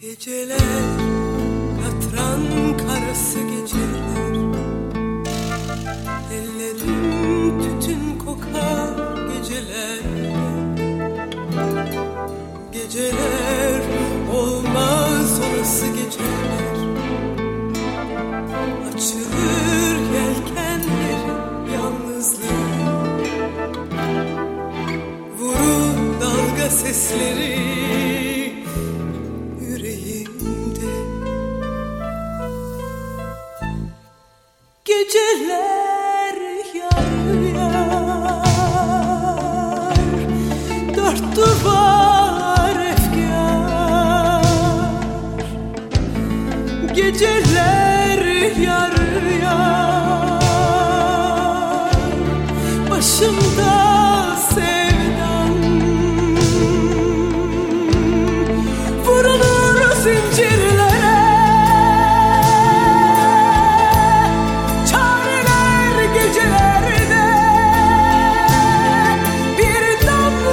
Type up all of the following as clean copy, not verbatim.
Geceler, katran karası geceler, ellerim tütün kokar geceler. Geceler olmaz orası geceler, açılır yelkenlerin yalnızlığı, vurur dalga sesleri yüreğimde. Geceler yar yar, dört duvar efkar. Geceler yar yar, başımda sevdan, vurulur zincirlere. Çareler gecelerde, bir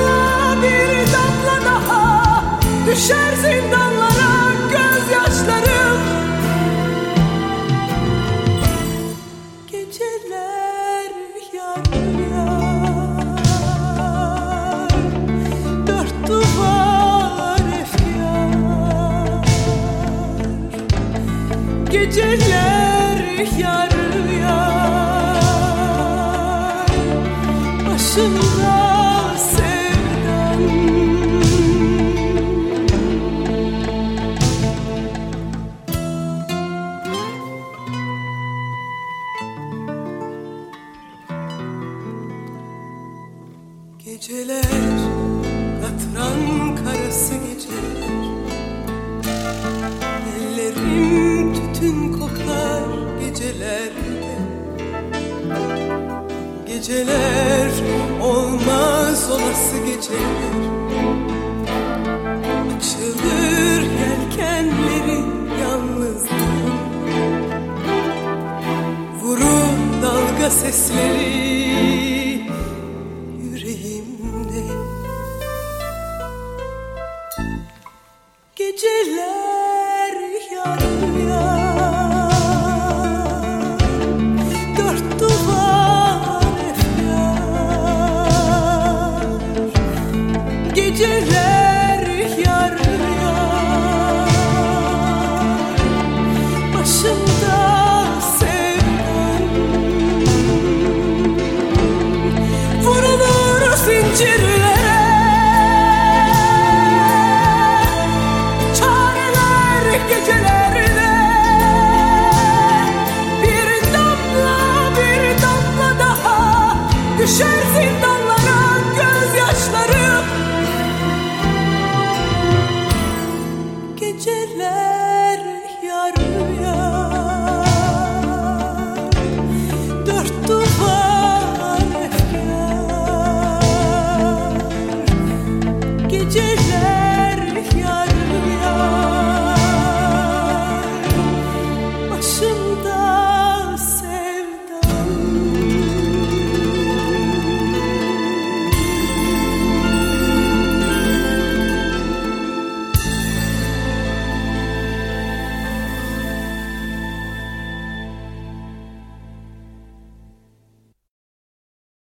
damla daha düşer zindanlara gözyaşlarım. Geceler yar yar, dört duvar efkar. Geceler yar yar, başımda sevdan. Geceler, katran karası geceler, ellerim tütün kokar gecelerde. Geceler olmaz olası geceler, açılır yelkenlerin yalnızlığı, vurur dalga sesleri yüreğimde. Geceler yar yar, dört duvar efkar. Geceler yar yar, başımda sevdan, vurulur zincirlere. Çareler gecelerde, bir damla daha düşer zindan.